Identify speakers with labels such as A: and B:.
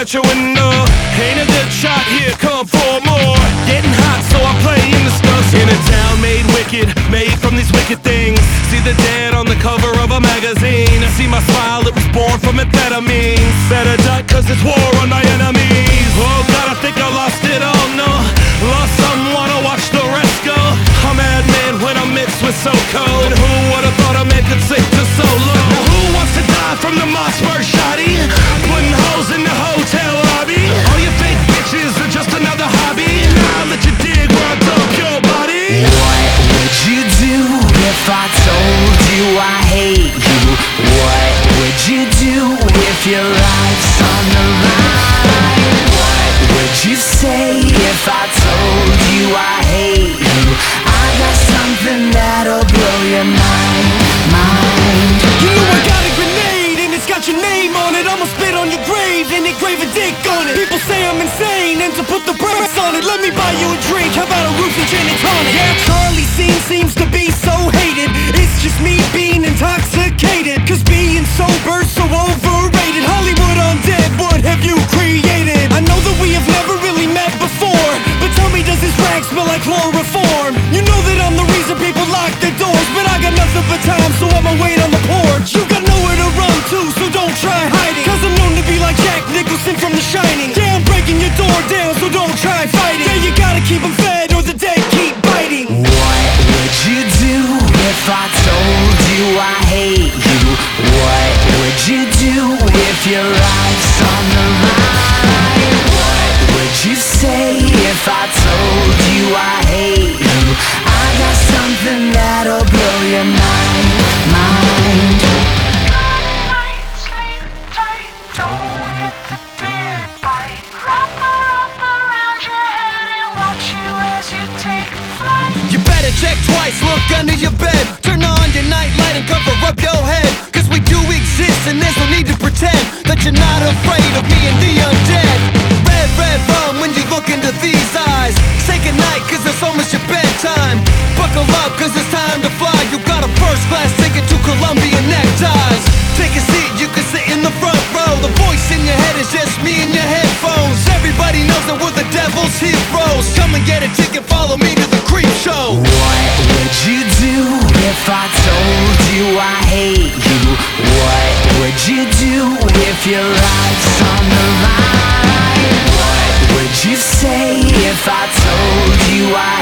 A: at your window. Ain't a good shot here, come for more. Getting hot, so I play in the stuff. In a town made wicked, made from these wicked things. See the dead on the cover of a magazine. See my smile, it was born from amphetamines. Better duck, cause it's war on my enemies. Oh God, I think I lost it all, no. Lost someone, I watch the rest go. I'm madman when I'm mixed with so cold. Who would've thought a man could sink to so low? Now who wants to die from the Mossberg shotty? Putting holes in the hotel lobby. All you fake bitches are just another hobby. Now I'll let you dig where I dump your body.
B: What would you do if I told you I hate you? What would you do if your life's on the line? What would you say if I told you I hate you? I got something that'll blow your mind.
C: You know I got a grenade and it's got your name on it. I'ma spit on your grave and engrave a dick on it. People say I'm insane and to put the brakes on it, let me buy you a drink, how about a roof and gin and tonic? Yeah, Charlie Sheen seems to be so hated. It's just me being intoxicated, cause being sober so overrated. Hollywood undead, what have you created? I know that we have never really met before, but tell me, does this rag smell like chloroform? You know that I'm the reason people lock their doors, but I got nothing but time, so I'ma wait on the porch. You got nowhere to run to, so don't try hiding, cause I'm known to be like Jack Nicholson from The Shining. Yeah, I'm breaking your door down, so don't try fighting. Yeah, you gotta keep them fed or the dead keep biting.
B: What would you do if I told you I hate you? What would you do if your life's on the line? What would you say if I told you I hate you? I got something that'll blow your mind.
C: You better check twice, look under your bed. Turn on your nightlight and cover up your head, cause we do exist and there's no need to pretend that you're not afraid of me and the undead. Red, red rum when you look into these eyes. Say goodnight cause it's almost your bedtime. Buckle up cause it's time to fly. You got a first class ticket to Columbia neckties. Take a seat, you can sit in the front row. The voice in your head is just me and your headphones. Everybody knows that we're the devil's heroes. Come and get a ticket, follow me to the creep show.
B: What would you do if I told you I hate you? What would you do if your life's on the line? What would you say if I told you I